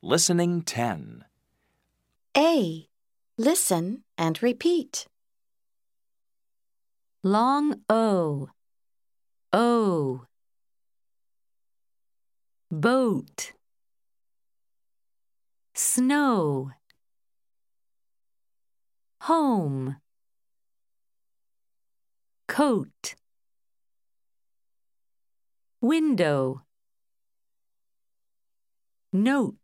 Listening 10. A. Listen and repeat. Long O. O. Boat. Snow. Home. Coat. Window. Note.